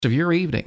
of your evening.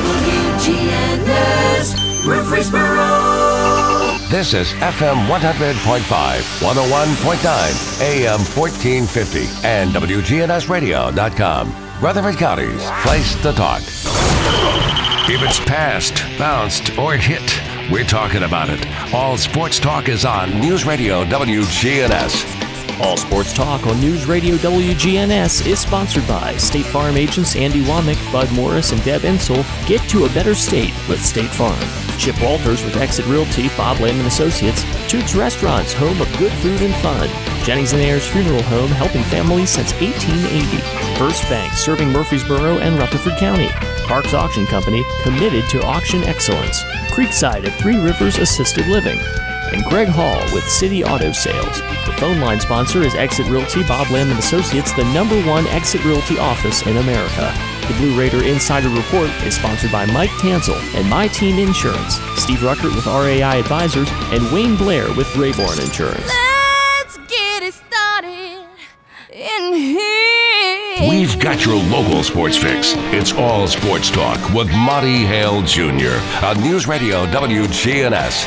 WGNS Murfreesboro. This is FM 100.5, 101.9, AM 1450, and WGNSradio.com. Rutherford County's place to talk. If it's passed, bounced, or hit, we're talking about it. All sports talk is on News Radio WGNS. All Sports Talk on News Radio WGNS is sponsored by State Farm agents Andy Womack, Bud Morris, and Deb Insel. Get to a better state with State Farm. Chip Walters with Exit Realty, Bob Lamb & Associates. Toots Restaurants, home of good food and fun. Jennings & Ayers Funeral Home, helping families since 1880. First Bank, serving Murfreesboro and Rutherford County. Parks Auction Company, committed to auction excellence. Creekside at Three Rivers Assisted Living. And Greg Hall with City Auto Sales. The phone line sponsor is Exit Realty, Bob Lamb & Associates, the #1 Exit Realty office in America. The Blue Raider Insider Report is sponsored by Mike Tansel and My Team Insurance, Steve Ruckert with RAI Advisors, and Wayne Blair with Rayborn Insurance. Let's get it started in here. We've got your local sports fix. It's All Sports Talk with Monty Hale Jr. on News Radio WGNS.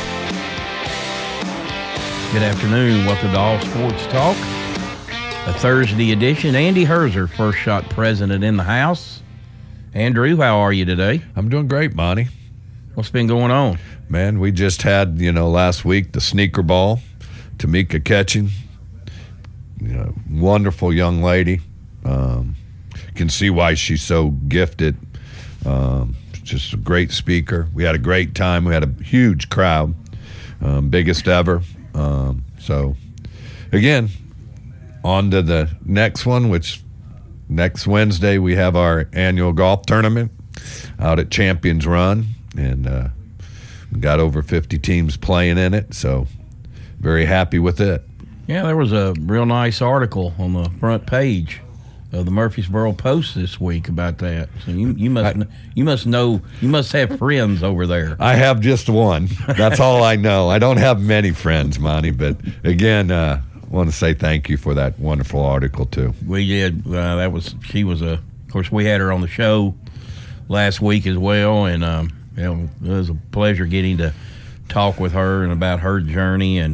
Good afternoon. Welcome to All Sports Talk, a Thursday edition. Andy Herzer, First Shot president in the house. Andrew, how are you today? I'm doing great, Monty. What's been going on? Man, we just had, last week, the sneaker ball. Tamika Catching, wonderful young lady. Can see why she's so gifted. Just a great speaker. We had a great time. We had a huge crowd, biggest ever. So, again, on to the next one, which next Wednesday we have our annual golf tournament out at Champions Run, and we got over 50 teams playing in it, so very happy with it. Yeah, there was a real nice article on the front page of the Murfreesboro Post this week about that. So you must have friends over there. I have just one. That's all I know. I don't have many friends, Monty, but again, I want to say thank you for that wonderful article too. We did. Of course, we had her on the show last week as well, and it was a pleasure getting to talk with her and about her journey. And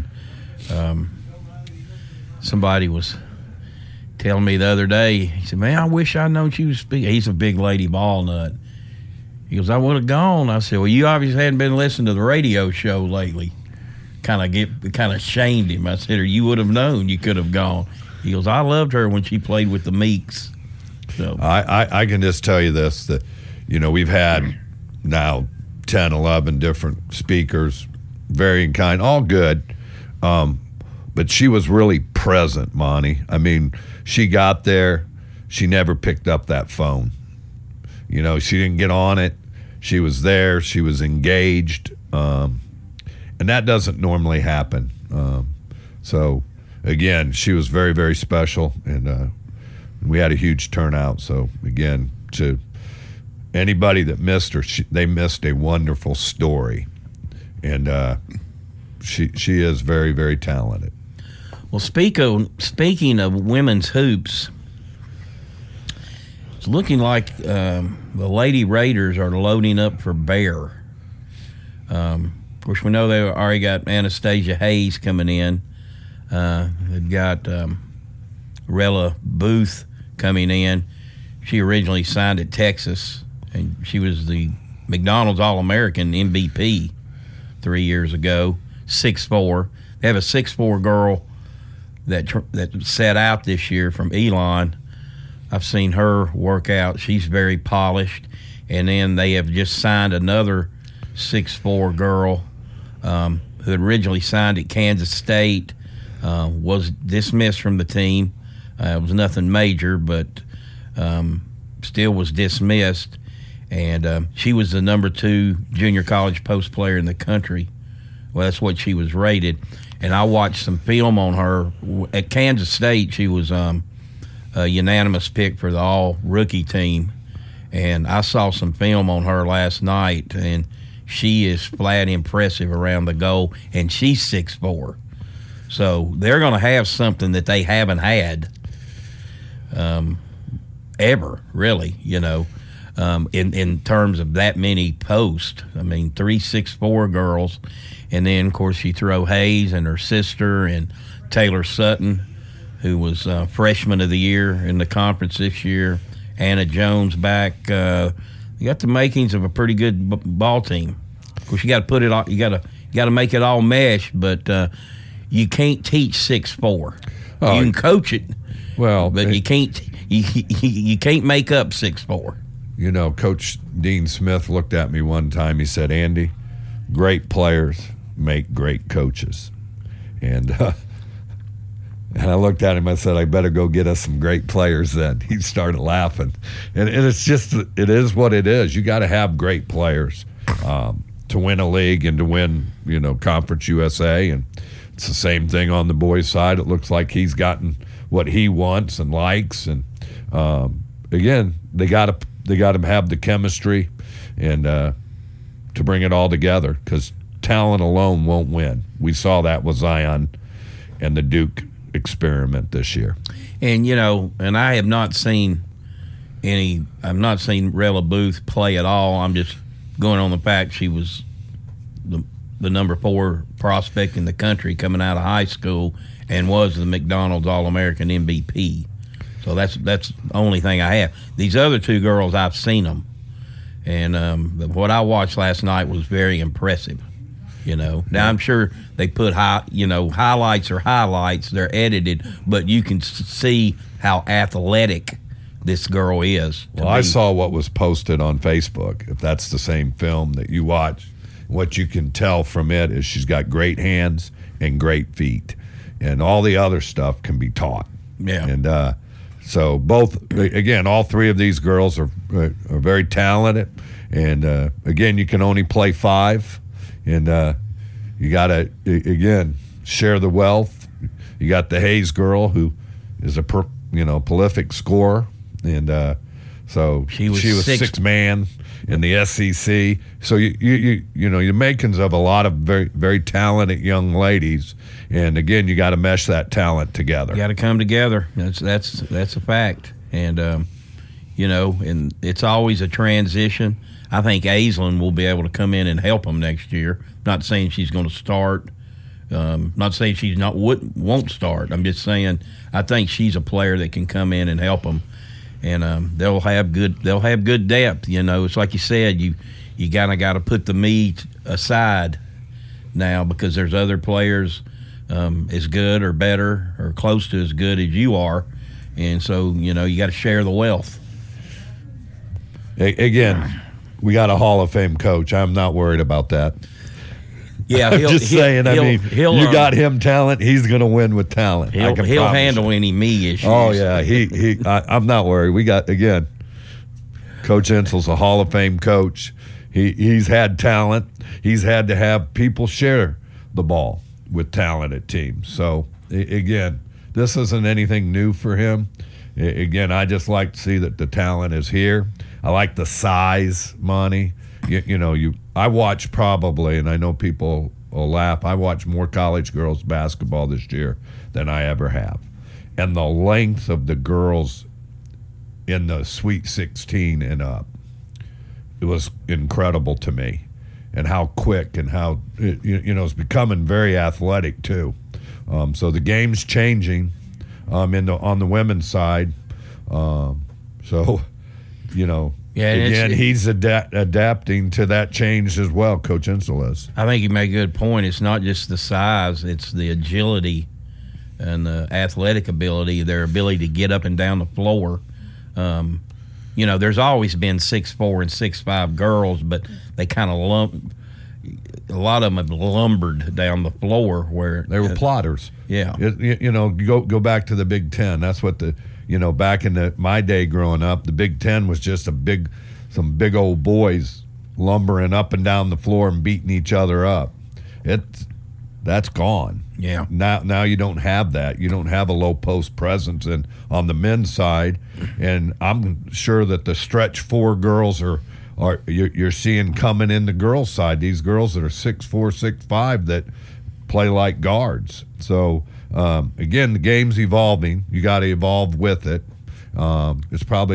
somebody was telling me the other day, he said, man, I wish I'd known she was speaking. He's a big lady ball nut. He goes, I would have gone. I said, well, you obviously hadn't been listening to the radio show lately. Kind of shamed him. I said, or you would have known you could have gone. He goes, I loved her when she played with the Meeks. So I can just tell you this, that, we've had now 10, 11 different speakers, varying kind, all good. But she was really present, Monty. I mean, she got there. She never picked up that phone. She didn't get on it. She was there. She was engaged. And that doesn't normally happen. So, again, she was very, very special. And we had a huge turnout. So, again, to anybody that missed her, they missed a wonderful story. And she is very, very talented. Well, speaking of women's hoops, it's looking like the Lady Raiders are loading up for Bear. Of course, we know they already got Anastasia Hayes coming in. They've got Rella Booth coming in. She originally signed at Texas, and she was the McDonald's All-American MVP 3 years ago, 6'4". They have a 6'4" girl that set out this year from Elon. I've seen her work out. She's very polished. And then they have just signed another 6'4" girl who had originally signed at Kansas State, was dismissed from the team. It was nothing major, but still was dismissed. And she was the #2 junior college post player in the country. Well, that's what she was rated. And I watched some film on her. At Kansas State, she was a unanimous pick for the all-rookie team. And I saw some film on her last night, and she is flat impressive around the goal, and she's 6'4". So they're going to have something that they haven't had ever, really, in terms of that many posts. I mean, 3 6'4" girls, and then of course you throw Hayes and her sister and Taylor Sutton, who was freshman of the year in the conference this year. Anna Jones back. You got the makings of a pretty good ball team. Of course, you got to put it all. You got to make it all mesh, but you can't teach 6'4". Oh, you can coach it, well, but you can't. You can't make up 6'4". You know, Coach Dean Smith looked at me one time. He said, "Andy, great players make great coaches," and I looked at him. I said, "I better go get us some great players." Then he started laughing, and it's just, it is what it is. You got to have great players to win a league and to win, you know, Conference USA. And it's the same thing on the boys' side. It looks like he's gotten what he wants and likes, and again, they got to have the chemistry and to bring it all together, because talent alone won't win. We saw that with Zion and the Duke experiment this year. And you know, and I have not seen Rella Booth play at all. I'm just going on the fact she was the number 4 prospect in the country coming out of high school and was the McDonald's All-American MVP. So that's the only thing I have. These other 2 girls, I've seen them, and what I watched last night was very impressive. You know, now I'm sure they put highlights are highlights. They're edited, but you can see how athletic this girl is. Well, I saw what was posted on Facebook. If that's the same film that you watch, what you can tell from it is she's got great hands and great feet, and all the other stuff can be taught. Yeah. And so all 3 of these girls are very talented, and again, you can only play 5. And you got to, again, share the wealth. You got the Hayes girl, who is a prolific scorer. And so she was 6th man in the SEC. So, you know, you're makings of a lot of very, very talented young ladies. And, again, you got to mesh that talent together. You got to come together. That's a fact. And, you know, and it's always a transition. I think Aislinn will be able to come in and help them next year. Not saying she's going to start. Not saying she's won't start. I'm just saying I think she's a player that can come in and help them, and they'll have good depth. You know, it's like you said, you kind of got to put the meat aside now, because there's other players as good or better or close to as good as you are, and so you know you got to share the wealth. Again, we got a Hall of Fame coach. I'm not worried about that. Yeah, I'm just saying. I mean, you got him talent. He's going to win with talent. He'll handle any me issues. Oh yeah, I'm not worried. We got, again, Coach Insel's a Hall of Fame coach. He's had talent. He's had to have people share the ball with talented teams. So again, this isn't anything new for him. Again, I just like to see that the talent is here. I like the size, Monty. I watch probably, and I know people will laugh, I watch more college girls basketball this year than I ever have. And the length of the girls in the Sweet 16 and up, it was incredible to me. And how quick and how, it's becoming very athletic too. So the game's changing on the women's side. Yeah, again, he's adapting to that change as well, Coach Insel is. I think you make a good point. It's not just the size, it's the agility and the athletic ability, their ability to get up and down the floor. There's always been 6'4" and 6'5" girls, but they kind of a lot of them have lumbered down the floor where they were plotters. Yeah. Go back to the Big Ten. That's what back in my day growing up, the Big Ten was just some big old boys lumbering up and down the floor and beating each other up. That's gone. Yeah. Now you don't have that. You don't have a low post presence on the men's side, and I'm sure that the stretch 4 girls you're seeing coming in the girls' side. These girls that are 6'4", 6'5", that play like guards. So. Again, the game's evolving. You got to evolve with it. It's probably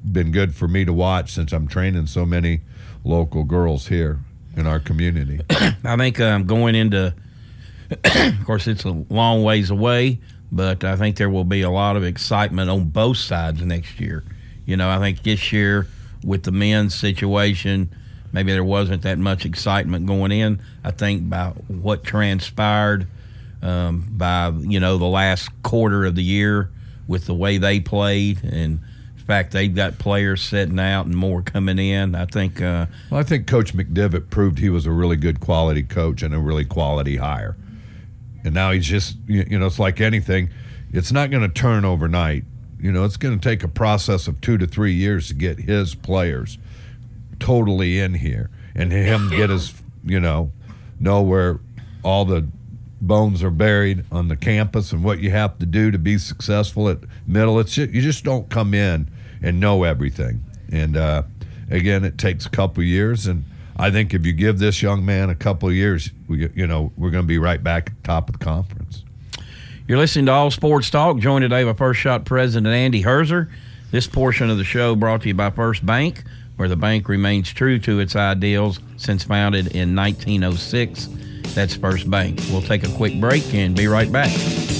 been good for me to watch since I'm training so many local girls here in our community. I think going into, of course, it's a long ways away, but I think there will be a lot of excitement on both sides next year. You know, I think this year with the men's situation, maybe there wasn't that much excitement going in. I think by what transpired by, you know, the last quarter of the year with the way they played, and in fact they've got players sitting out and more coming in. I think well, I think Coach McDivitt proved he was a really good quality coach and a really quality hire. And now he's just, you know, it's like anything. It's not going to turn overnight. You know, it's going to take a process of 2 to 3 years to get his players totally in here and him get his, you know where all the bones are buried on the campus and what you have to do to be successful at middle. It's just, you just don't come in and know everything. And again, it takes a couple of years. And I think if you give this young man a couple of years, we're going to be right back at the top of the conference. You're listening to All Sports Talk, joined today by First Shot President Andy Herzer. This portion of the show brought to you by First Bank, where the bank remains true to its ideals since founded in 1906. That's First Bank. We'll take a quick break and be right back.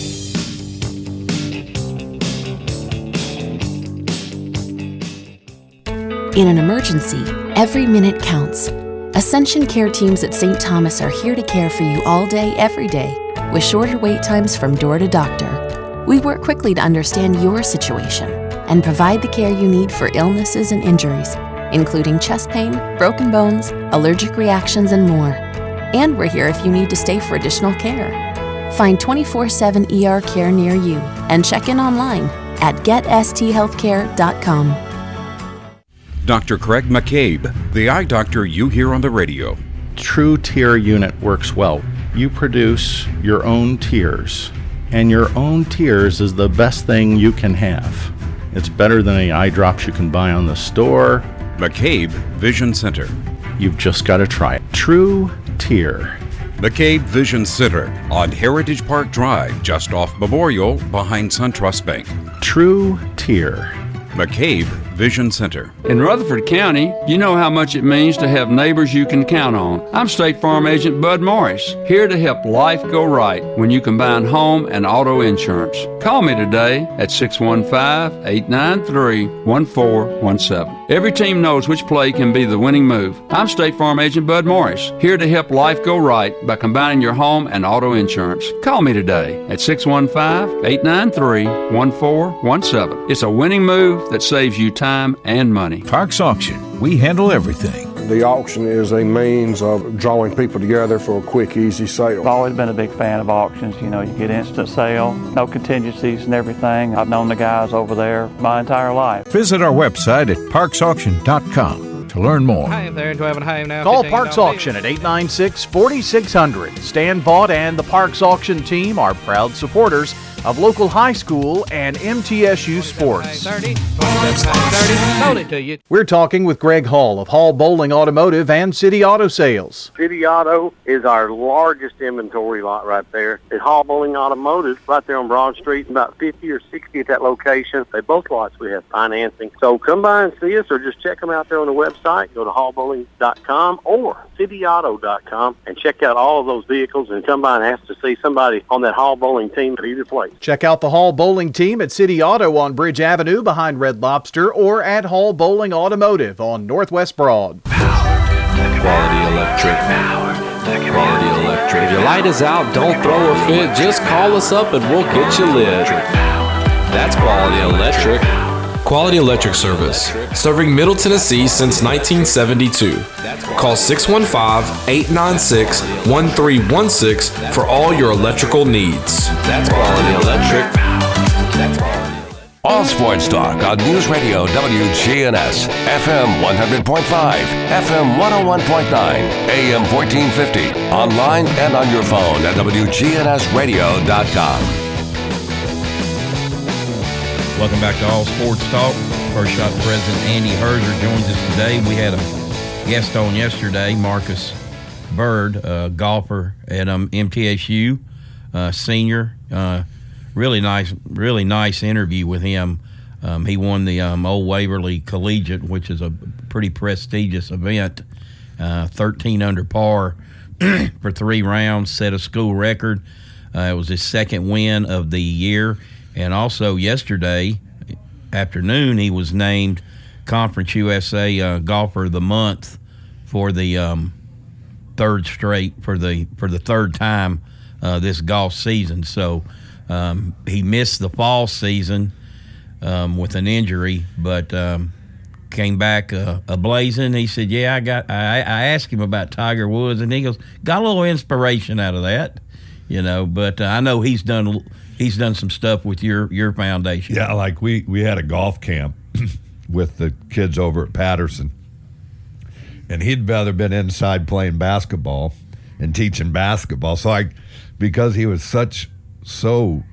In an emergency, every minute counts. Ascension Care teams at St. Thomas are here to care for you all day, every day, with shorter wait times from door to doctor. We work quickly to understand your situation and provide the care you need for illnesses and injuries, including chest pain, broken bones, allergic reactions, and more. And we're here if you need to stay for additional care. Find 24/7 ER care near you and check in online at getsthealthcare.com. Dr. Craig McCabe, the eye doctor you hear on the radio. True Tear unit works well. You produce your own tears, and your own tears is the best thing you can have. It's better than any eye drops you can buy on the store. McCabe Vision Center. You've just got to try it. True Tear. McCabe Vision Center on Heritage Park Drive, just off Memorial, behind SunTrust Bank. True Tear. McCabe Vision Center. In Rutherford County, you know how much it means to have neighbors you can count on. I'm State Farm Agent Bud Morris, here to help life go right when you combine home and auto insurance. Call me today at 615-893-1417. Every team knows which play can be the winning move. I'm State Farm Agent Bud Morris, here to help life go right by combining your home and auto insurance. Call me today at 615-893-1417. It's a winning move that saves you time and money. Parks Auction. We handle everything. The auction is a means of drawing people together for a quick, easy sale. I've always been a big fan of auctions. You know, you get instant sale, no contingencies and everything. I've known the guys over there my entire life. Visit our website at parksauction.com to learn more. Hi there, 12 and home now. Call Parks Auction at 896-4600. Stan Vaught and the Parks Auction team are proud supporters of local high school and MTSU sports. We're talking with Greg Hall of Hall Bowling Automotive and City Auto Sales. City Auto is our largest inventory lot right there. At Hall Bowling Automotive, right there on Broad Street, about 50 or 60 at that location. At both lots we have financing. So come by and see us or just check them out there on the website. Go to hallbowling.com or cityauto.com and check out all of those vehicles and come by and ask to see somebody on that Hall Bowling team at either place. Check out the Hall Bowling team at City Auto on Bridge Avenue behind Red Lobster or at Hall Bowling Automotive on Northwest Broad. Quality Electric. Quality Electric. If your light is out, don't throw a fit. Just call us up and we'll get you lit. That's Quality Electric. Quality Electric Service, serving Middle Tennessee since 1972. Call 615-896-1316 for all your electrical needs. That's Quality Electric. All Sports Talk on News Radio WGNS, FM 100.5, FM 101.9, AM 1450, online and on your phone at WGNSradio.com. Welcome back to All Sports Talk. First Shot President Andy Herzer joins us today. We had a guest on yesterday, Marcus Bird, golfer at MTSU, senior. Really nice interview with him. He won the Old Waverly Collegiate, which is a pretty prestigious event. 13 under par for 3 rounds, set a school record. It was his second win of the year. And also yesterday afternoon, he was named Conference USA Golfer of the Month for the third time this golf season. So he missed the fall season with an injury, but came back ablazing. He said, "Yeah, I asked him about Tiger Woods, and he goes, got a little inspiration out of that, you know." But I know he's done some stuff with your foundation. Yeah, like we had a golf camp with the kids over at Patterson, and he'd rather been inside playing basketball and teaching basketball. So because he was so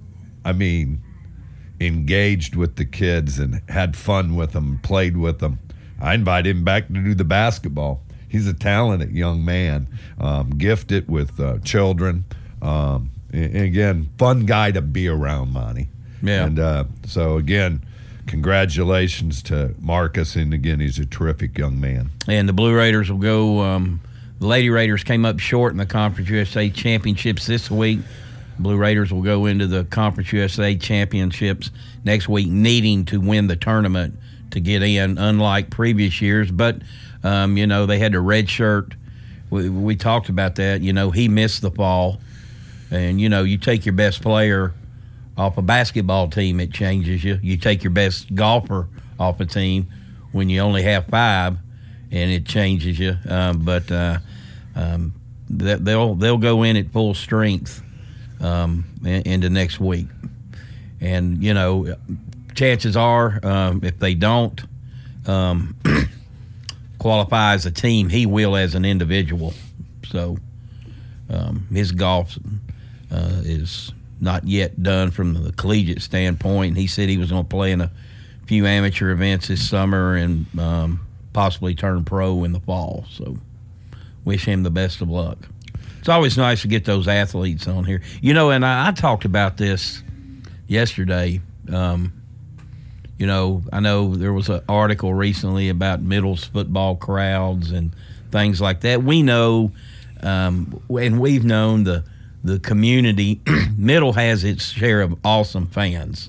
engaged with the kids and had fun with them, played with them, I invited him back to do the basketball. He's a talented young man, gifted with children. And again, fun guy to be around, Monty. Yeah. And so again, congratulations to Marcus, and again, he's a terrific young man. And the Blue Raiders will go. The Lady Raiders came up short in the Conference USA Championships this week. Blue Raiders will go into the Conference USA Championships next week, needing to win the tournament to get in, unlike previous years. But, they had to redshirt. We talked about that. He missed the fall. And, you take your best player off a basketball team, it changes you. You take your best golfer off a team when you only have 5, and it changes you. But they'll go in at full strength into next week. And, chances are if they don't qualify as a team, he will as an individual. So his golf is not yet done from the collegiate standpoint. He said he was going to play in a few amateur events this summer and possibly turn pro in the fall. So wish him the best of luck. It's always nice to get those athletes on here. And I talked about this yesterday. I know there was an article recently about Middle's football crowds and things like that. We know, and we've known the community. Middle has its share of awesome fans.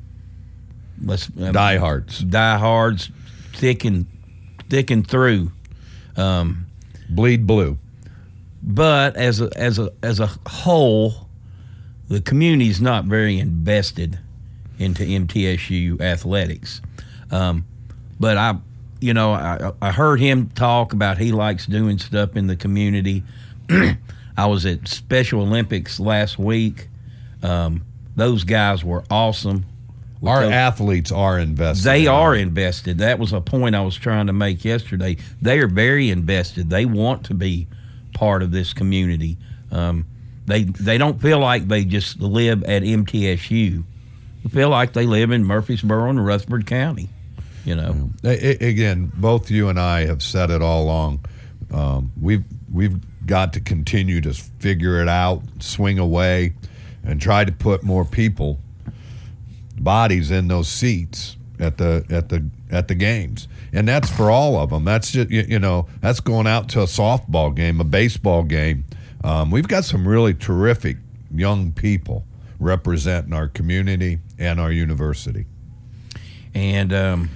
Diehards, thick and through. Bleed blue. But as a whole, the community is not very invested into MTSU athletics. But I heard him talk about he likes doing stuff in the community. I was at Special Olympics last week. Those guys were awesome. Our athletes are invested. They are invested. That was a point I was trying to make yesterday. They are very invested. They want to be part of this community. They don't feel like they just live at MTSU. They feel like they live in Murfreesboro and Rutherford County. Again, both you and I have said it all along. We've got to continue to figure it out, swing away, and try to put more bodies in those seats at the games. And that's for all of them. That's just that's going out to a softball game, a baseball game. We've got some really terrific young people representing our community and our university. And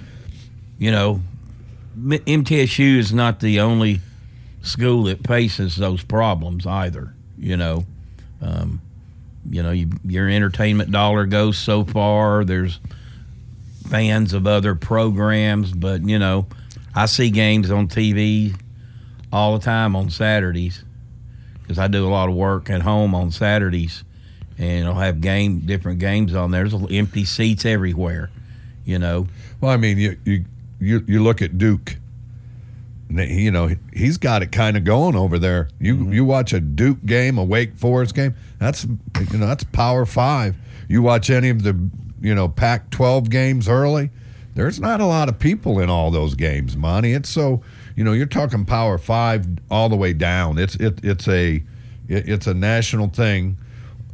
MTSU is not the only school that faces those problems either. Your entertainment dollar goes so far. There's fans of other programs, but I see games on TV all the time on Saturdays because I do a lot of work at home on Saturdays, and I'll have different games on there. There's empty seats everywhere. Well, I mean, you look at Duke. He's got it kind of going over there. You watch a Duke game, a Wake Forest game. That's Power 5. You watch any of the Pac-12 games early. There's not a lot of people in all those games, Monty. It's so you're talking Power 5 all the way down. It's a national thing.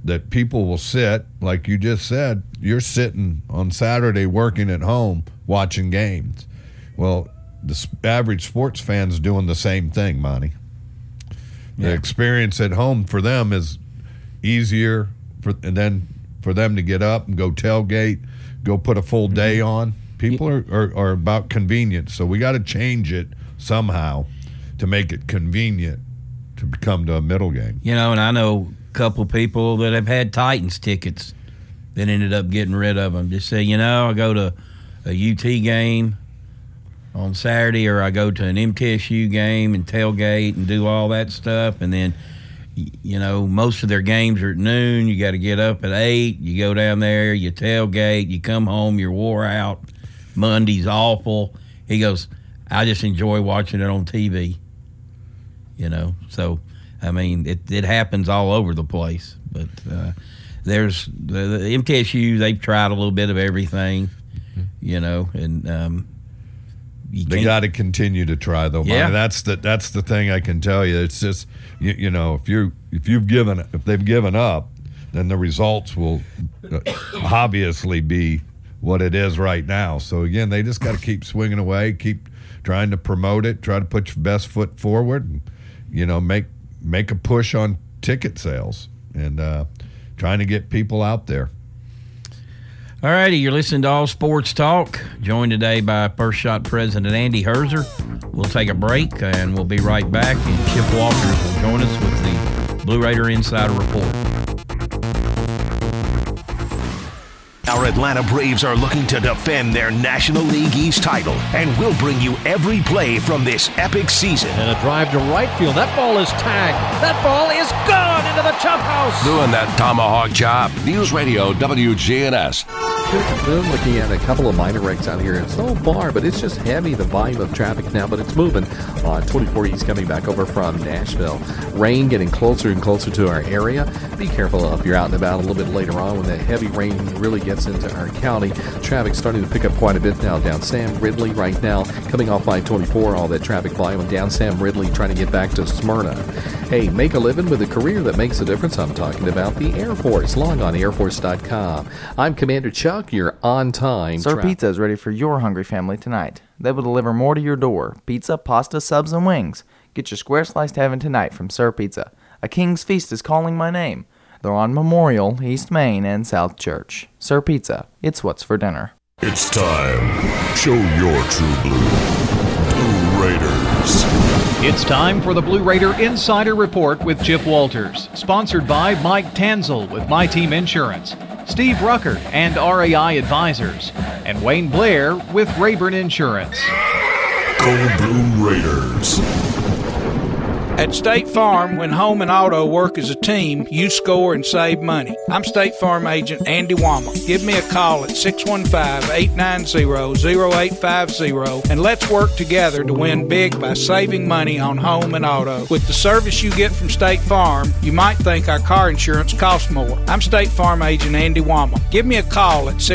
that people will sit, like you just said, you're sitting on Saturday working at home watching games. Well, the average sports fan's doing the same thing, Monty. The experience at home for them is easier, and then for them to get up and go tailgate, go put a full day on. People are about convenience, so we got to change it somehow to make it convenient to come to a middle game. You know, and I know a couple people that have had Titans tickets that ended up getting rid of them. Just say, you know, I go to a UT game on Saturday, or I go to an MTSU game and tailgate and do all that stuff, and then, you know, most of their games are at noon. You got to get up at 8. You go down there, you tailgate, you come home, you're wore out. Monday's awful. He goes, I just enjoy watching it on TV. You know, so, I mean, it happens all over the place. But there's the MTSU, they've tried a little bit of everything, you know, and they got to continue to try, though. Yeah. That's the thing I can tell you. It's just you know, if they've given up, then the results will obviously be what it is right now. So again, they just got to keep swinging away, keep trying to promote it, try to put your best foot forward, and, you know, make a push on ticket sales and trying to get people out there. All righty, you're listening to All Sports Talk, joined today by First Shot President Andy Herzer. We'll take a break, and we'll be right back, and Chip Walters will join us with the Blue Raider Insider Report. Our Atlanta Braves are looking to defend their National League East title, and we'll bring you every play from this epic season. And a drive to right field. That ball is tagged. That ball is gone into the chop house. Doing that tomahawk job. News Radio WGNS. We're looking at a couple of minor wrecks out here. It's no bar, but it's just heavy, the volume of traffic now, but it's moving. 24 East coming back over from Nashville. Rain getting closer and closer to our area. Be careful if you're out and about a little bit later on when the heavy rain really gets into our county. Traffic starting to pick up quite a bit now down Sam Ridley right now. Coming off I-24, all that traffic volume, and down Sam Ridley trying to get back to Smyrna. Hey, make a living with a career that makes a difference. I'm talking about the Air Force. Log on airforce.com. I'm Commander Chuck, your on-time Sir Pizza is ready for your hungry family tonight. They will deliver more to your door. Pizza, pasta, subs, and wings. Get your square sliced heaven tonight from Sir Pizza. A King's Feast is calling my name. They're on Memorial, East Main, and South Church. Sir Pizza, it's what's for dinner. It's time. Show your true blue. Blue Raiders. It's time for the Blue Raider Insider Report with Chip Walters, sponsored by Mike Tanzel with My Team Insurance, Steve Rucker and RAI Advisors, and Wayne Blair with Rayburn Insurance. Go Blue Raiders. At State Farm, when home and auto work as a team, you score and save money. I'm State Farm agent Andy Womack. Give me a call at 615-890-0850 and let's work together to win big by saving money on home and auto. With the service you get from State Farm, you might think our car insurance costs more. I'm State Farm agent Andy Womack. Give me a call at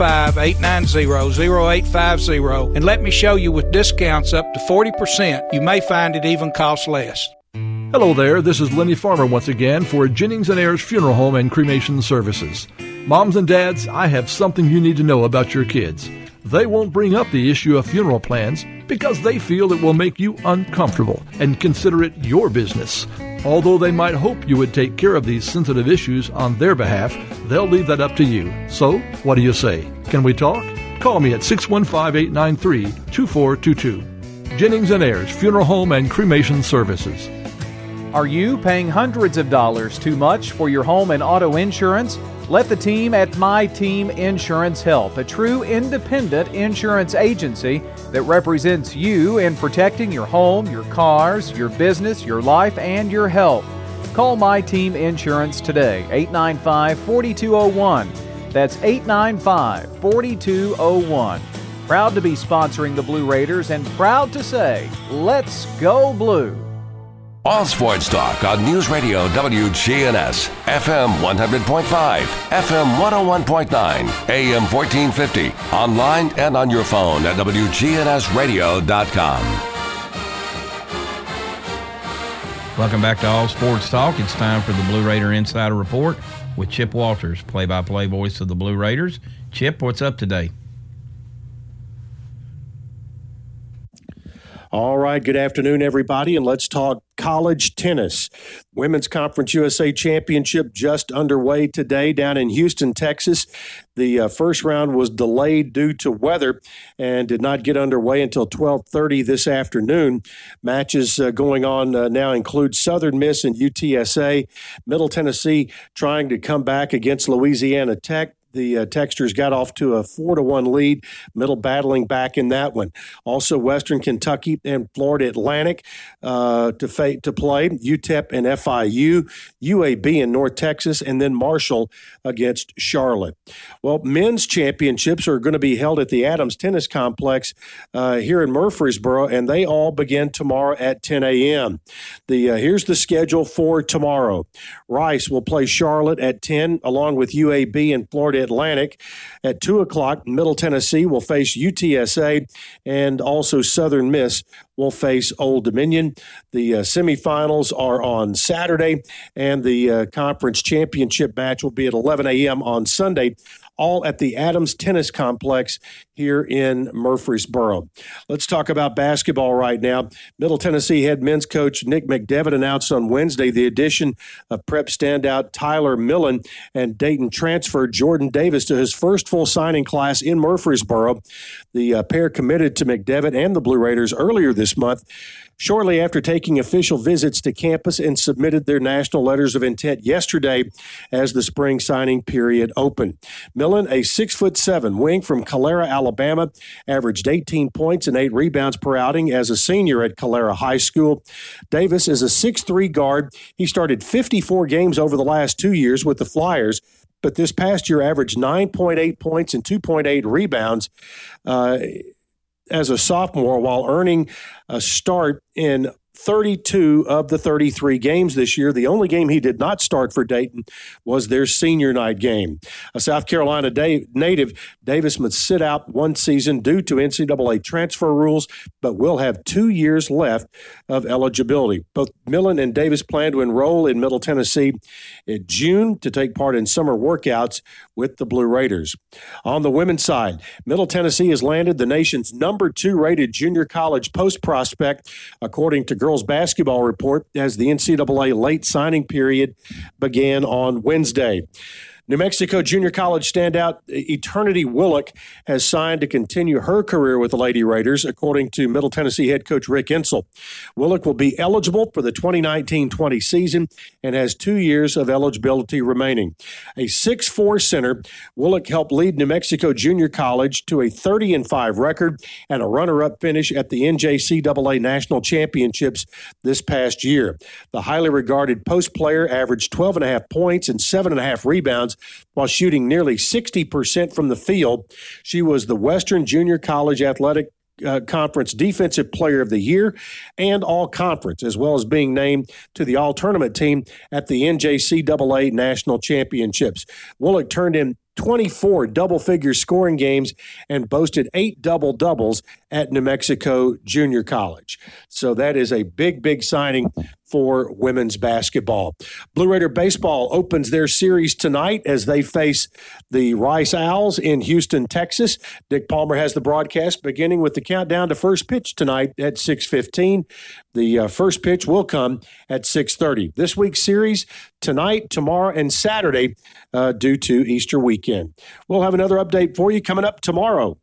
615-890-0850 and let me show you with discounts up to 40%. You may find it even costs less. Hello there, this is Lenny Farmer once again for Jennings & Ayers Funeral Home and Cremation Services. Moms and dads, I have something you need to know about your kids. They won't bring up the issue of funeral plans because they feel it will make you uncomfortable and consider it your business. Although they might hope you would take care of these sensitive issues on their behalf, they'll leave that up to you. So, what do you say? Can we talk? Call me at 615-893-2422. Jennings & Ayers Funeral Home and Cremation Services. Are you paying hundreds of dollars too much for your home and auto insurance? Let the team at My Team Insurance help, a true independent insurance agency that represents you in protecting your home, your cars, your business, your life, and your health. Call My Team Insurance today, 895-4201. That's 895-4201. Proud to be sponsoring the Blue Raiders and proud to say, let's go Blue. All Sports Talk on News Radio WGNS, FM 100.5, FM 101.9, AM 1450, online and on your phone at WGNSradio.com. Welcome back to All Sports Talk. It's time for the Blue Raider Insider Report with Chip Walters, play-by-play voice of the Blue Raiders. Chip, what's up today? All right, good afternoon, everybody, and let's talk college tennis. Women's Conference USA Championship just underway today down in Houston, Texas. The first round was delayed due to weather and did not get underway until 12:30 this afternoon. Matches going on now include Southern Miss and UTSA. Middle Tennessee trying to come back against Louisiana Tech. The Texters got off to a 4-1 lead, Middle battling back in that one. Also, Western Kentucky and Florida Atlantic to play, UTEP and FIU, UAB in North Texas, and then Marshall against Charlotte. Well, men's championships are going to be held at the Adams Tennis Complex here in Murfreesboro, and they all begin tomorrow at 10 a.m. Here's the schedule for tomorrow. Rice will play Charlotte at 10, along with UAB and Florida Atlantic. At 2 o'clock, Middle Tennessee will face UTSA, and also Southern Miss will face Old Dominion. The semifinals are on Saturday, and the conference championship match will be at 11 a.m. on Sunday, all at the Adams Tennis Complex here in Murfreesboro. Let's talk about basketball right now. Middle Tennessee head men's coach Nick McDevitt announced on Wednesday the addition of prep standout Tyler Millen and Dayton transfer Jordan Davis to his first full signing class in Murfreesboro. The pair committed to McDevitt and the Blue Raiders earlier this month, shortly after taking official visits to campus, and submitted their national letters of intent yesterday as the spring signing period opened. Millen, a 6'7" wing from Calera, Alabama, averaged 18 points and 8 rebounds per outing as a senior at Calera High School. Davis is a 6'3" guard. He started 54 games over the last 2 years with the Flyers, but this past year averaged 9.8 points and 2.8 rebounds as a sophomore, while earning a start in 32 of the 33 games this year. The only game he did not start for Dayton was their senior night game. A South Carolina native, Davis must sit out one season due to NCAA transfer rules, but will have 2 years left of eligibility. Both Millen and Davis plan to enroll in Middle Tennessee in June to take part in summer workouts with the Blue Raiders. On the women's side, Middle Tennessee has landed the nation's number 2 rated junior college post prospect, according to Girls Basketball Report, as the NCAA late signing period began on Wednesday. New Mexico junior college standout Eternity Willock has signed to continue her career with the Lady Raiders, according to Middle Tennessee head coach Rick Insell. Willock will be eligible for the 2019-20 season and has 2 years of eligibility remaining. A 6'4" center, Willock helped lead New Mexico Junior College to a 30-5 record and a runner-up finish at the NJCAA National Championships this past year. The highly regarded post player averaged 12.5 points and 7.5 rebounds while shooting nearly 60% from the field. She was the Western Junior College Athletic Conference Defensive Player of the Year and All-Conference, as well as being named to the All-Tournament team at the NJCAA National Championships. Willock turned in 24 double-figure scoring games and boasted 8 double-doubles at New Mexico Junior College. So that is a big, big signing for women's basketball. Blue Raider baseball opens their series tonight as they face the Rice Owls in Houston, Texas. Dick Palmer has the broadcast beginning with the countdown to first pitch tonight at 6:15. The first pitch will come at 6:30. This week's series tonight, tomorrow, and Saturday due to Easter weekend. We'll have another update for you coming up tomorrow.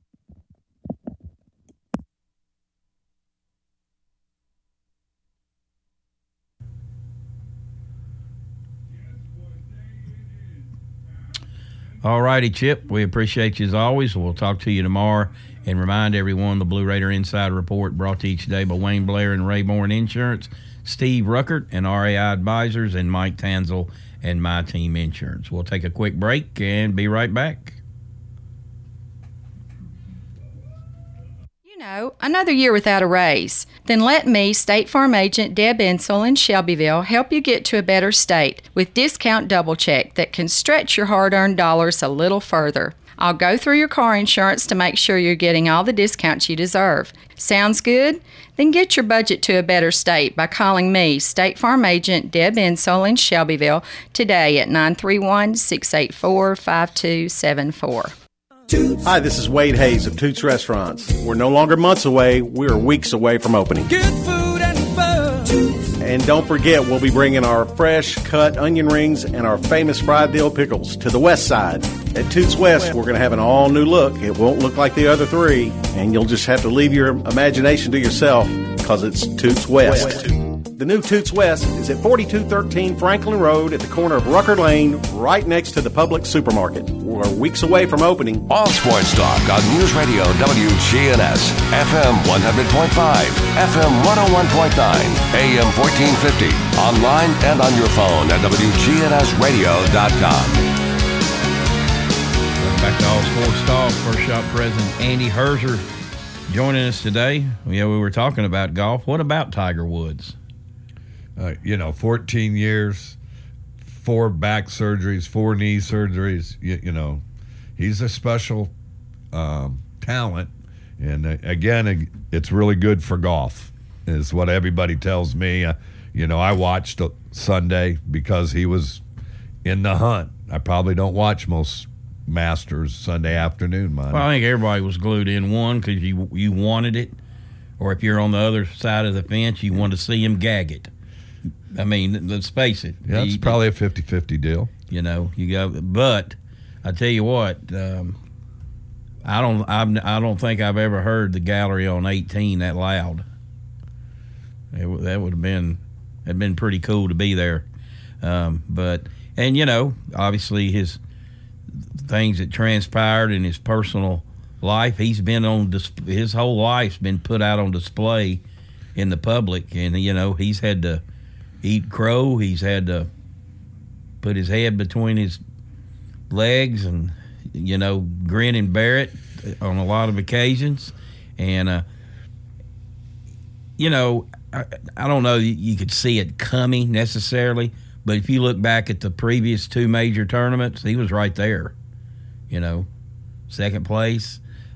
All righty, Chip. We appreciate you as always. We'll talk to you tomorrow, and remind everyone the Blue Raider Inside Report brought to you each day by Wayne Blair and Rayborn Insurance, Steve Ruckert and RAI Advisors, and Mike Tanzel and My Team Insurance. We'll take a quick break and be right back. Another year without a raise. Then let me, State Farm Agent Deb Ensel in Shelbyville, help you get to a better state with Discount Double Check that can stretch your hard-earned dollars a little further. I'll go through your car insurance to make sure you're getting all the discounts you deserve. Sounds good? Then get your budget to a better state by calling me, State Farm Agent Deb Ensole in Shelbyville, today at 931-684-5274. Hi, this is Wade Hayes of Toots Restaurants. We're no longer months away, we're weeks away from opening. Good food and fun. And don't forget, we'll be bringing our fresh cut onion rings and our famous fried dill pickles to the west side. At Toots West, we're going to have an all-new look. It won't look like the other three, and you'll just have to leave your imagination to yourself because it's Toots West. The new Toots West is at 4213 Franklin Road at the corner of Rucker Lane, right next to the public supermarket. We're weeks away from opening. All sports talk on News Radio WGNS, FM 100.5, FM 101.9, AM 1450, online and on your phone at WGNSradio.com. Back to All Sports Talk. First Shot President Andy Herzer joining us today. Yeah, we were talking about golf. What about Tiger Woods? 14 years, 4 back surgeries, 4 knee surgeries. He's a special talent. And again, it's really good for golf, is what everybody tells me. I watched Sunday because he was in the hunt. I probably don't watch most Masters Sunday afternoon, man. Well, I think everybody was glued in one because you wanted it, or if you're on the other side of the fence, you want to see him gag it. I mean, let's face it. Yeah, it's probably a 50-50 deal. You go, but I tell you what, I don't think I've ever heard the gallery on 18 that loud. That would have been pretty cool to be there, but obviously his things that transpired in his personal life, he's been on his whole life's been put out on display in the public, and he's had to eat crow. He's had to put his head between his legs and, grin and bear it on a lot of occasions. And, I don't know you could see it coming necessarily, but if you look back at the previous 2 major tournaments, he was right there, second place.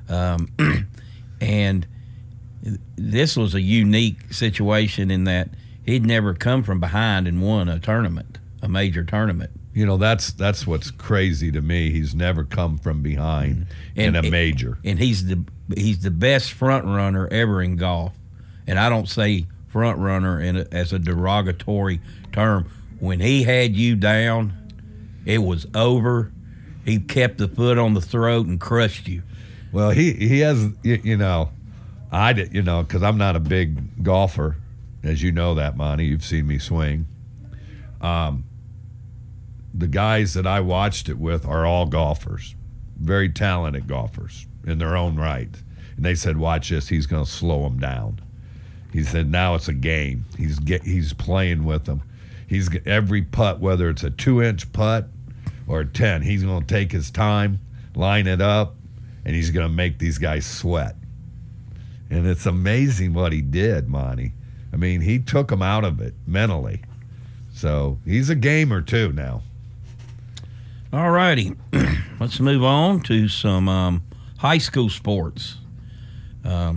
And this was a unique situation in that he'd never come from behind and won a major tournament. That's what's crazy to me. He's never come from behind in a major. And he's the best front runner ever in golf. And I don't say front runner as a derogatory term. When he had you down, it was over. He kept the foot on the throat and crushed you. Well, he has, I did, because I'm not a big golfer. As you know that, Monty, you've seen me swing. The guys that I watched it with are all golfers, very talented golfers in their own right. And they said, watch this, he's going to slow them down. He said, now it's a game. He's playing with them. He's every putt, whether it's a 2-inch putt or a 10, he's going to take his time, line it up, and he's going to make these guys sweat. And it's amazing what he did, Monty. I mean, he took them out of it mentally. So he's a gamer too now. All righty. Let's move on to some high school sports. I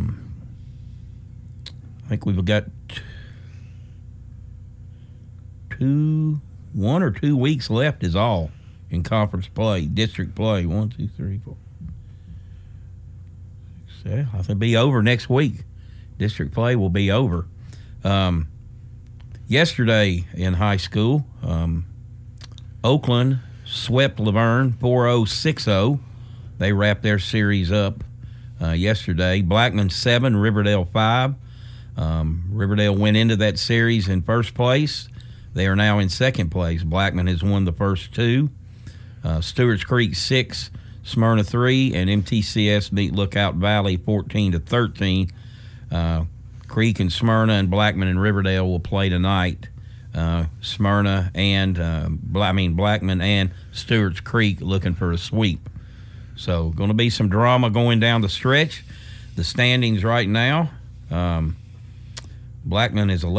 think we've got 1 or 2 weeks left is all in conference play, district play. 1, 2, 3, 4. So I think it'll be over next week. District play will be over. Yesterday in high school, Oakland swept Laverne 4-0-6-0. They wrapped their series up yesterday. Blackman 7, Riverdale 5. Riverdale went into that series in first place. They are now in second place. Blackman has won the first 2. Stewart's Creek 6, Smyrna 3, and MTCS beat Lookout Valley 14-13. Creek and Smyrna and Blackman and Riverdale will play tonight. Smyrna and Blackman and Stewart's Creek looking for a sweep. So going to be some drama going down the stretch. The standings right now, Blackman is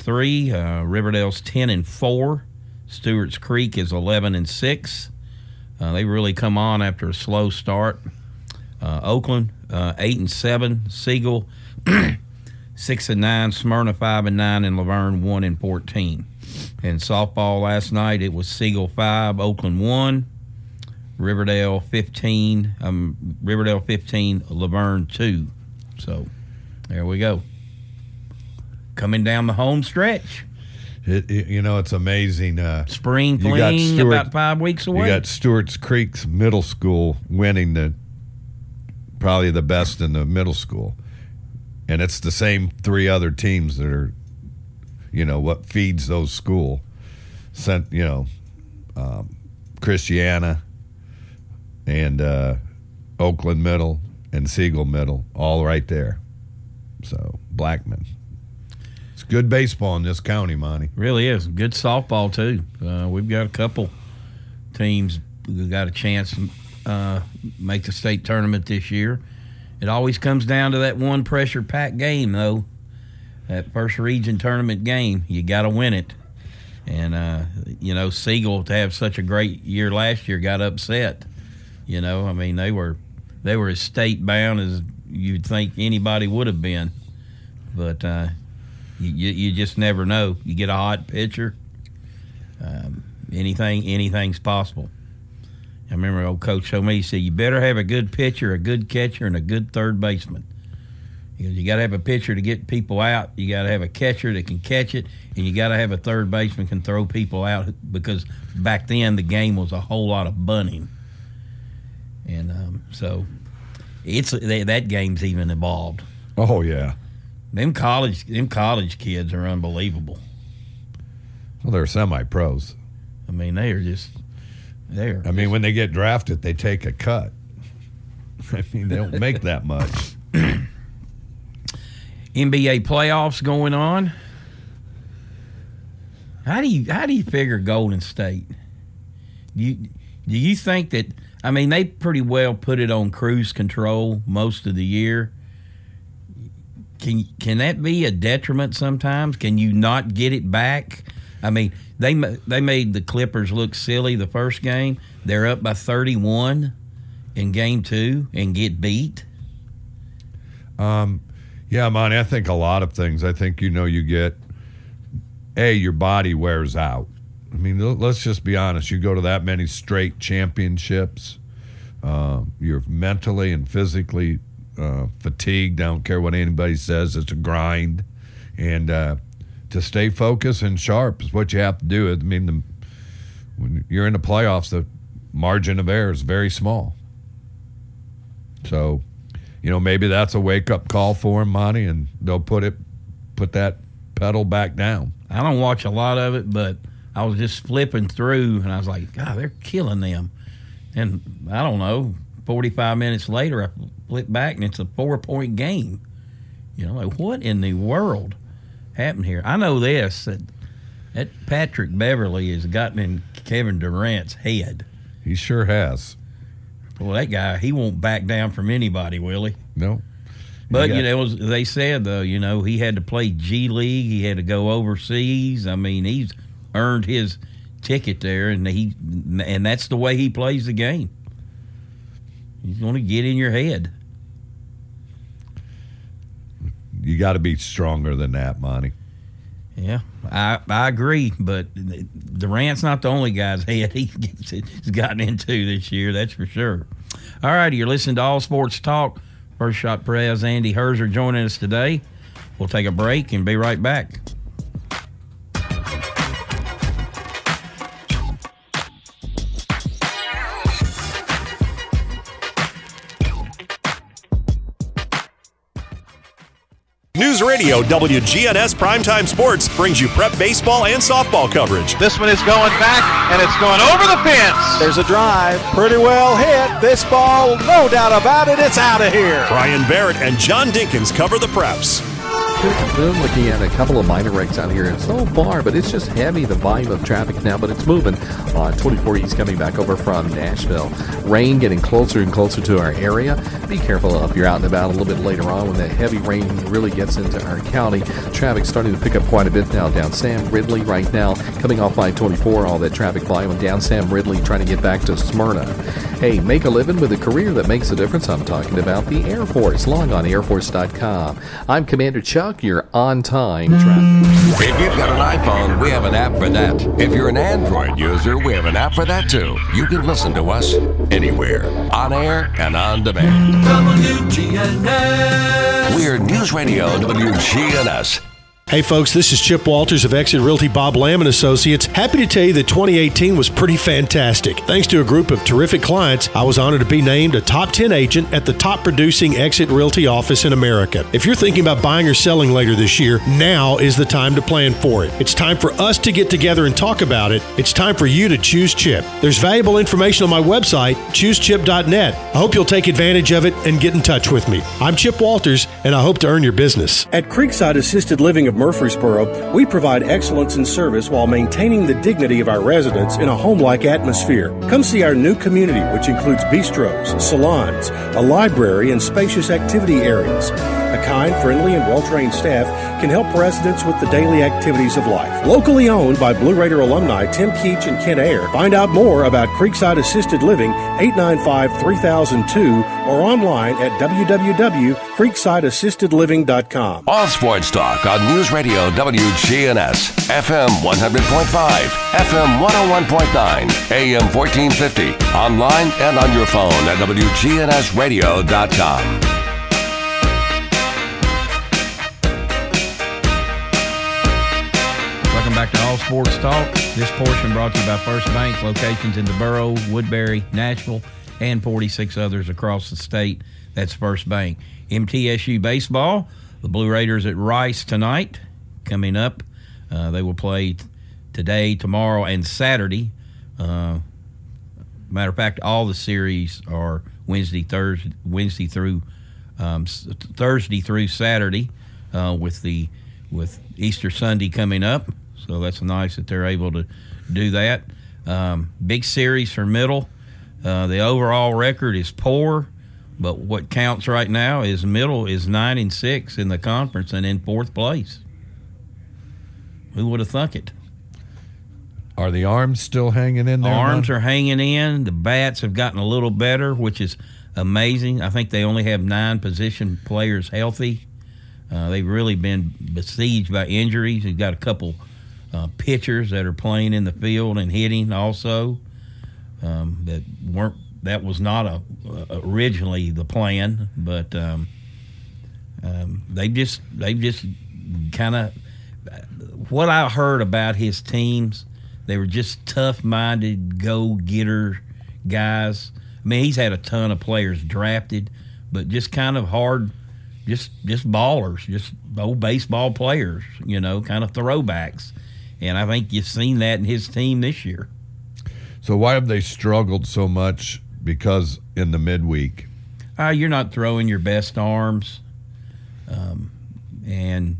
11-3, Riverdale's 10-4, Stewart's Creek is 11-6, They really come on after a slow start. Oakland 8-7, Siegel 6-9, Smyrna 5-9, and Laverne 1-14. And softball last night, it was Siegel 5, Oakland 1, Riverdale 15, Laverne 2. So there we go. Coming down the home stretch. It's amazing. Spring fling about 5 weeks away. You got Stewart's Creek's middle school winning probably the best in the middle school. And it's the same 3 other teams that are, what feeds those school. Christiana and Oakland Middle and Siegel Middle, all right there. So, Blackman. It's good baseball in this county, Monty. Really is. Good softball, too. We've got a couple teams who got a chance to make the state tournament this year. It always comes down to that one pressure-packed game, though. That first region tournament game, you got to win it. And, Siegel, to have such a great year last year, got upset. They were as state-bound as you'd think anybody would have been. But you just never know. You get a hot pitcher, anything's possible. I remember old coach told me, he said, you better have a good pitcher, a good catcher, and a good third baseman. You got to have a pitcher to get people out. You got to have a catcher that can catch it, and you got to have a third baseman can throw people out, because back then the game was a whole lot of bunting. And so that game's even evolved. Oh, yeah. Them college kids are unbelievable. Well, they're semi-pros. They are just there. When they get drafted, they take a cut. They don't make that much. NBA playoffs going on. How do you figure Golden State? Do you think that? They pretty well put it on cruise control most of the year. Can that be a detriment sometimes? Can you not get it back? They made the Clippers look silly the first game. They're up by 31 in game 2 and get beat. Yeah, Monty, I think a lot of things. I think, you get, your body wears out. Let's just be honest. You go to that many straight championships, you're mentally and physically fatigued. I don't care what anybody says. It's a grind. And to stay focused and sharp is what you have to do. When you're in the playoffs, the margin of error is very small. So, maybe that's a wake-up call for him, Monty, and they'll put that pedal back down. I don't watch a lot of it, but I was just flipping through, and I was like, God, they're killing them. And I don't know, 45 minutes later, I flip back, and it's a 4-point game. What in the world happened here? I know this, that Patrick Beverly has gotten in Kevin Durant's head. He sure has. Well, that guy, he won't back down from anybody, will he? No. But, they said, though, he had to play G League. He had to go overseas. He's earned his ticket there, and that's the way he plays the game. He's going to get in your head. You got to be stronger than that, Monty. Yeah, I agree, but Durant's not the only guy's head he's gotten into this year, that's for sure. All righty, you're listening to All Sports Talk. First Shot Prez, Andy Herzer joining us today. We'll take a break and be right back. News Radio WGNS Primetime Sports brings you prep baseball and softball coverage. This one is going back, and it's going over the fence. There's a drive, pretty well hit. This ball, no doubt about it, it's out of here. Brian Barrett and John Dinkins cover the preps. Been looking at a couple of minor wrecks out here so far, but it's just heavy, the volume of traffic now, but it's moving on 24 East coming back over from Nashville. Rain getting closer and closer to our area. Be careful if you're out and about a little bit later on when that heavy rain really gets into our county. Traffic starting to pick up quite a bit now down Sam Ridley right now, coming off I-24, all that traffic volume down Sam Ridley trying to get back to Smyrna. Hey, make a living with a career that makes a difference. I'm talking about the Air Force. Log on airforce.com. I'm Commander Chuck, your on-time traffic. If you've got an iPhone, we have an app for that. If you're an Android user, we have an app for that too. You can listen to us anywhere, on air and on demand. WGNS. We're News Radio WGNS. Hey folks, this is Chip Walters of Exit Realty Bob Lamb & Associates. Happy to tell you that 2018 was pretty fantastic. Thanks to a group of terrific clients, I was honored to be named a top 10 agent at the top producing Exit Realty office in America. If you're thinking about buying or selling later this year, now is the time to plan for it. It's time for us to get together and talk about it. It's time for you to choose Chip. There's valuable information on my website, choosechip.net. I hope you'll take advantage of it and get in touch with me. I'm Chip Walters, and I hope to earn your business. At Creekside Assisted Living of Murfreesboro, we provide excellence in service while maintaining the dignity of our residents in a home-like atmosphere. Come see our new community, which includes bistros, salons, a library, and spacious activity areas. A kind, friendly, and well-trained staff can help residents with the daily activities of life. Locally owned by Blue Raider alumni Tim Keach and Ken Ayer. Find out more about Creekside Assisted Living, 895-3002, or online at www.creeksideassistedliving.com. All sports talk on News Radio WGNS, FM 100.5, FM 101.9, AM 1450, online and on your phone at WGNSradio.com. Welcome back to All Sports Talk. This portion brought to you by First Bank, locations in the Borough, Woodbury, Nashville, and 46 others across the state. That's First Bank. MTSU baseball, the Blue Raiders at Rice tonight, coming up. They will play today, tomorrow, and Saturday. Matter of fact, all the series are Thursday through Saturday, with Easter Sunday coming up. So that's nice that they're able to do that. Big series for Middle. The overall record is poor, but what counts right now is Middle is 9-6 in the conference and in fourth place. Who would have thunk it? Are the arms still hanging in there? Arms are hanging in. The bats have gotten a little better, which is amazing. I think they only have 9 position players healthy. They've really been besieged by injuries. They've got a couple pitchers that are playing in the field and hitting also. That was not originally the plan, but they've just kind of, what I heard about his teams, they were just tough-minded, go-getter guys. I mean, he's had a ton of players drafted, but just kind of hard, just ballers, just old baseball players, kind of throwbacks. And I think you've seen that in his team this year. So why have they struggled so much? Because in the midweek, you're not throwing your best arms, and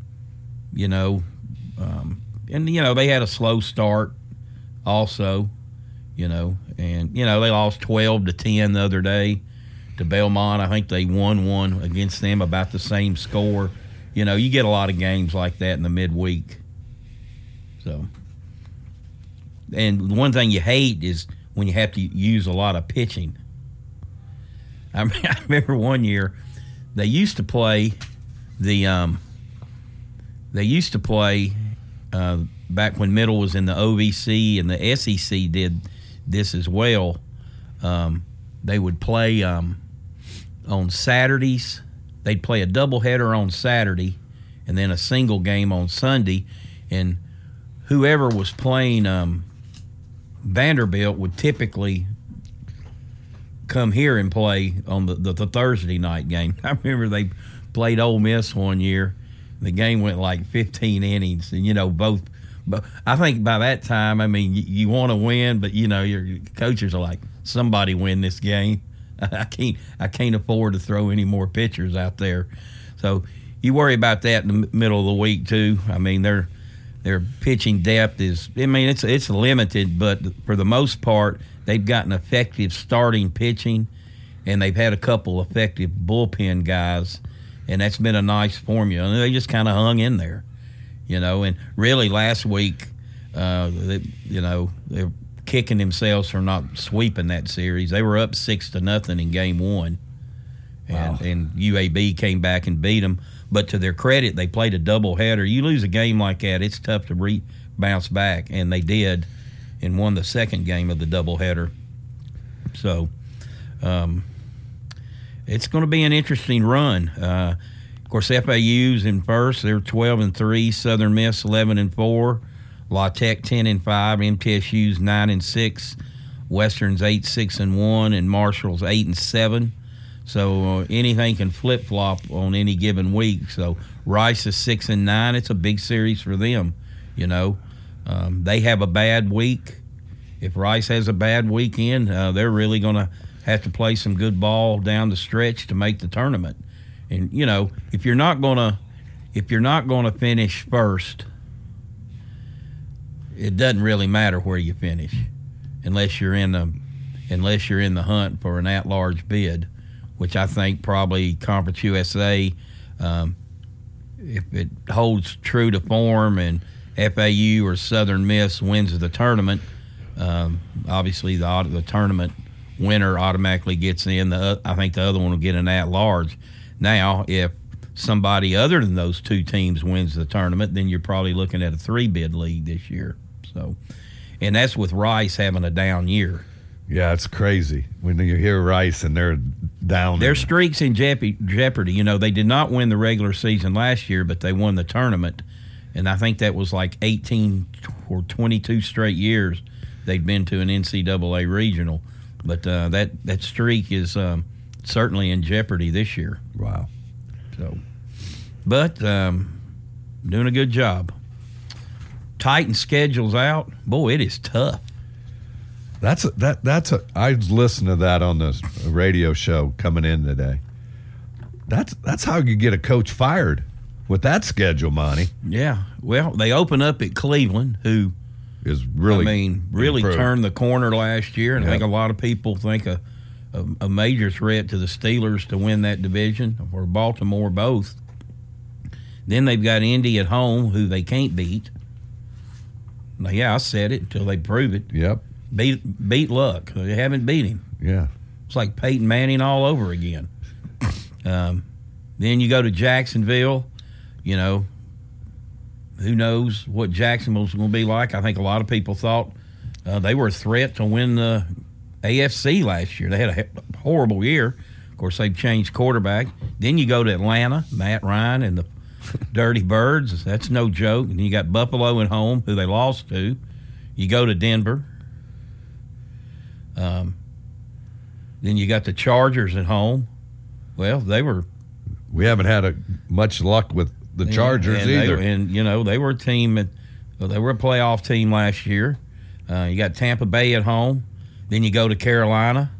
they had a slow start, also, and they lost 12-10 the other day to Belmont. I think they won one against them about the same score. You get a lot of games like that in the midweek. So, and one thing you hate is when you have to use a lot of pitching. I remember one year they used to play back when Middle was in the OVC and the SEC did this as well. They would play on Saturdays. They'd play a doubleheader on Saturday and then a single game on Sunday, and whoever was playing Vanderbilt would typically come here and play on the Thursday night game. I remember they played Ole Miss one year. The game went like 15 innings, and both. But I think by that time, you want to win, but your coaches are like, somebody win this game. I can't afford to throw any more pitchers out there. So you worry about that in the middle of the week too. I mean, their pitching depth is. I mean, it's limited, but for the most part, they've gotten effective starting pitching, and they've had a couple effective bullpen guys, and that's been a nice formula. And they just kind of hung in there, And really, last week, they're kicking themselves for not sweeping that series. They were up 6-0 in Game 1, and UAB came back and beat them. But to their credit, they played a doubleheader. You lose a game like that, it's tough to bounce back, and they did, and won the second game of the doubleheader. So, it's going to be an interesting run. Of course, FAU's in first; they're 12-3. Southern Miss 11-4. La Tech 10-5. MTSU's 9-6. Western's 8-6-1, and Marshall's 8-7. So anything can flip-flop on any given week. So Rice is 6-9. It's a big series for them, They have a bad week. If Rice has a bad weekend, they're really going to have to play some good ball down the stretch to make the tournament. And if you're not going to finish first, it doesn't really matter where you finish, unless you're in the hunt for an at-large bid, which I think probably Conference USA, if it holds true to form and FAU or Southern Miss wins the tournament, obviously the tournament winner automatically gets in. I think the other one will get an at-large. Now, if somebody other than those two teams wins the tournament, then you're probably looking at a 3-bid league this year. So, and that's with Rice having a down year. Yeah, it's crazy when you hear Rice and they're down. Their streak's in jeopardy. They did not win the regular season last year, but they won the tournament. And I think that was like 18 or 22 straight years they'd been to an NCAA regional. But that streak is certainly in jeopardy this year. Wow. So, but doing a good job. Titan schedule's out. Boy, it is tough. I listened to that on this radio show coming in today. That's how you get a coach fired with that schedule, Monty. Yeah. Well, they open up at Cleveland, who is really improved. Turned the corner last year, and I think a lot of people think a major threat to the Steelers to win that division, or Baltimore, both. Then they've got Indy at home, who they can't beat. Now, yeah, I said it until they prove it. Yep. Beat Luck. They haven't beat him. Yeah. It's like Peyton Manning all over again. Then you go to Jacksonville. Who knows what Jacksonville's going to be like. I think a lot of people thought they were a threat to win the AFC last year. They had a horrible year. Of course, they've changed quarterback. Then you go to Atlanta, Matt Ryan and the Dirty Birds. That's no joke. And you got Buffalo at home, who they lost to. You go to Denver. Then you got the Chargers at home. Well, we haven't had much luck with the Chargers either. They were a team. They were a playoff team last year. You got Tampa Bay at home. Then you go to Carolina.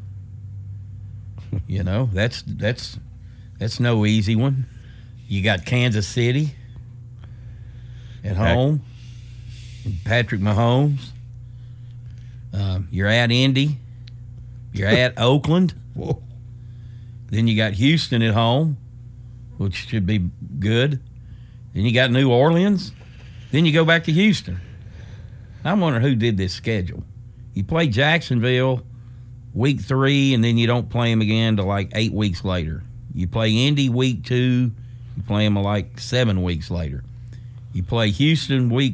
That's no easy one. You got Kansas City at home. Patrick Mahomes. You're at Indy. You're at Oakland. Whoa. Then you got Houston at home, which should be good. Then you got New Orleans. Then you go back to Houston. I'm wondering who did this schedule. You play Jacksonville week 3, and then you don't play them again till like 8 weeks later. You play Indy week 2, you play them like 7 weeks later. You play Houston week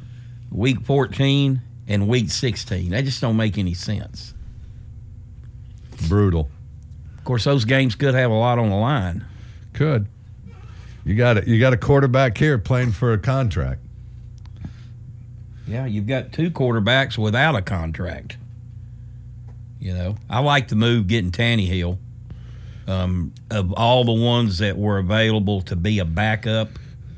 14 and week 16. That just don't make any sense. Brutal. Of course, those games could have a lot on the line. Could. You got a quarterback here playing for a contract. Yeah, you've got 2 quarterbacks without a contract. I like the move getting Tannehill. Of all the ones that were available to be a backup,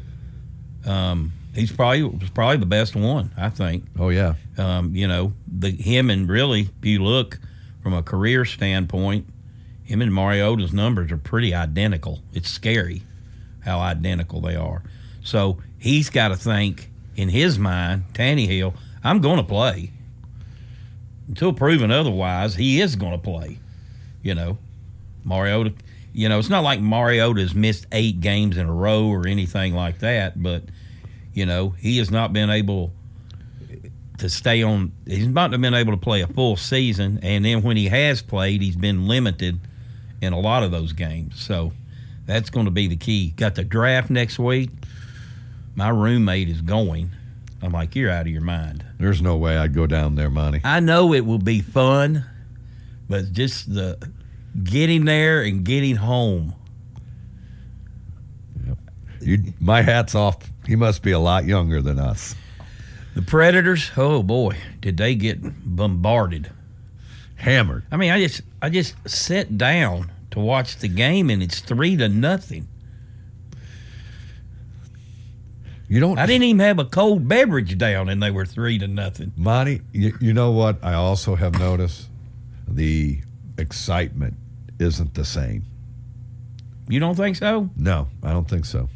he's probably the best one, I think. Oh yeah. Him and really, if you look from a career standpoint, him and Mariota's numbers are pretty identical. It's scary how identical they are. So he's got to think in his mind, Tannehill, I'm going to play. Until proven otherwise, he is going to play. Mariota, it's not like Mariota's missed 8 games in a row or anything like that, but, he has not been able to stay on. He's not been able to play a full season, and then when he has played, he's been limited in a lot of those games. So that's going to be the key. Got the draft next week. My roommate is going. I'm like, you're out of your mind. There's no way I'd go down there, Monty. I know it will be fun, but just the getting there and getting home. Yep. My hat's off. He must be a lot younger than us. The Predators, oh boy, did they get bombarded. Hammered. I mean, I just sat down to watch the game, and it's 3-0. I didn't even have a cold beverage down, and they were 3-0. Monty, you know what I also have noticed? The excitement isn't the same. You don't think so? No, I don't think so.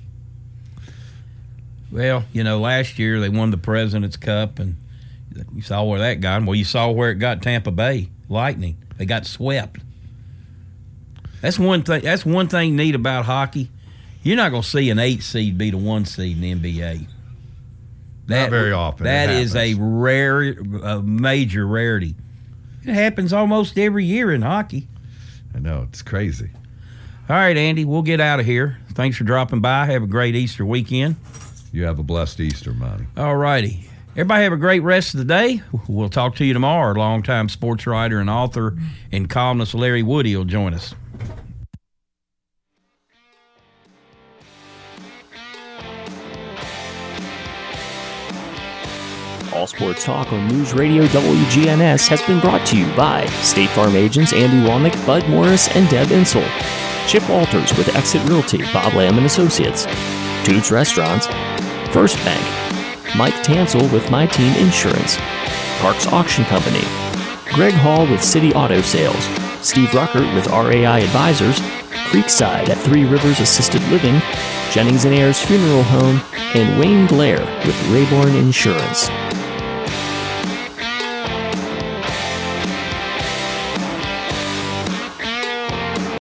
Well, last year they won the President's Cup, and you saw where that got them. Well, you saw where it got Tampa Bay Lightning. They got swept. That's one thing. That's one thing neat about hockey. You're not going to see an 8 seed beat a 1 seed in the NBA. Not very often. That is a major rarity. It happens almost every year in hockey. I know. It's crazy. All right, Andy, we'll get out of here. Thanks for dropping by. Have a great Easter weekend. You have a blessed Easter, Monty. All righty. Everybody have a great rest of the day. We'll talk to you tomorrow. Longtime sports writer and author and columnist Larry Woody will join us. All Sports Talk on News Radio WGNS has been brought to you by State Farm agents Andy Womack, Bud Morris, and Deb Insel. Chip Walters with Exit Realty, Bob Lamb & Associates. Toots Restaurants. First Bank. Mike Tansel with My Team Insurance. Parks Auction Company. Greg Hall with City Auto Sales. Steve Ruckert with RAI Advisors. Creekside at Three Rivers Assisted Living. Jennings & Ayers Funeral Home. And Wayne Blair with Rayborn Insurance.